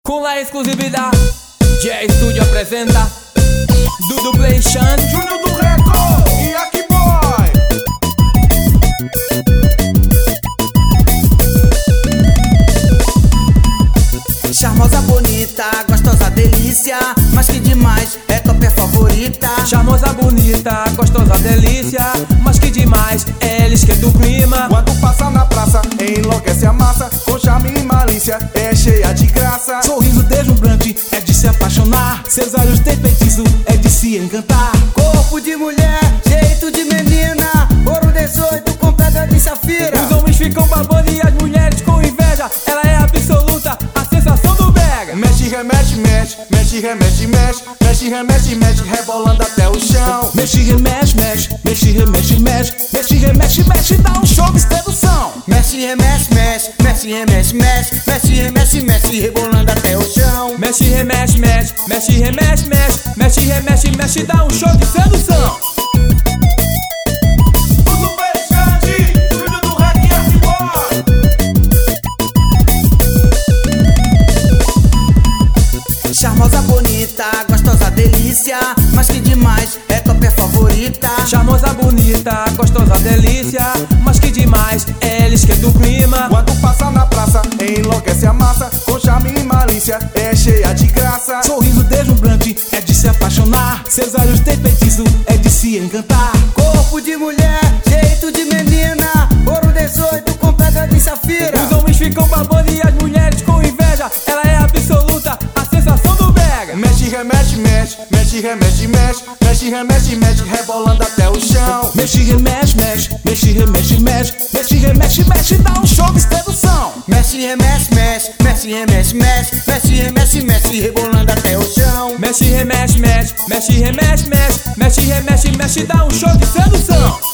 Com a exclusividade, J Studio apresenta Dudu Play Chant, Júnior do Record e Aki Boy. Charmosa, bonita, gostosa, delícia, mas que demais, é top, é favorita. charmosa, bonita, gostosa, delícia, mas que demais, ela esquenta o clima. Quando passa na praça, enlouquece a massa, com charme e malícia, é cheia de graça. Sorriso deslumbrante, é de se apaixonar. Seus olhos têm feitiço, é de se encantar. Corpo de mulher, jeito de menina, ouro 18 com pedra de safira. Os homens ficam babando e as mulheres com inveja, ela é absoluta, a sensação do brega. Mexe, remexe, mexe, mexe, remexe, mexe, mexe, remexe, mexe, rebolando até o chão. Mexe, remexe, mexe, mexe, remexe, mexe, mexe, remexe, mexe, dá um show de sedução. Mexe, remexe, mexe, mexe, remexe, mexe, mexe, remexe, mexe, rebolando até o chão. Mexe, remexe, mexe, mexe, remexe, mexe, mexe, remexe, mexe, dá um show de sedução. Dudu Play Chant, Júnior do Record e Aki Boy. Charmosa, bonita, gostosa, delícia, mas que demais, é top, é favorita. Charmosa, bonita, gostosa, delícia, mas que demais, ela esquenta o clima. Quando passa na praça, enlouquece a massa, com charme e malícia, é cheia de graça. Sorriso deslumbrante, é de se apaixonar. Seus olhos têm feitiço, é de se encantar. Corpo de mulher, jeito de menina, ouro 18 com pedra de safira. Os homens ficam babando e as mulheres com inveja, ela é absoluta, a sensação do brega. Mexe, remexe, mexe, mexe, remexe, mexe, mexe, remexe, mexe, rebolando até o chão. Mexe, remexe, mexe, mexe, remexe, mexe, mexe, remexe, mexe, dá um show de sedução. Mexe, remexe, mexe, mexe, remexe, mexe, mexe, remexe, mexe, rebolando até o chão. Mexe, remexe, mexe, mexe, remexe, mexe, mexe, remexe, mexe, dá um show de sedução.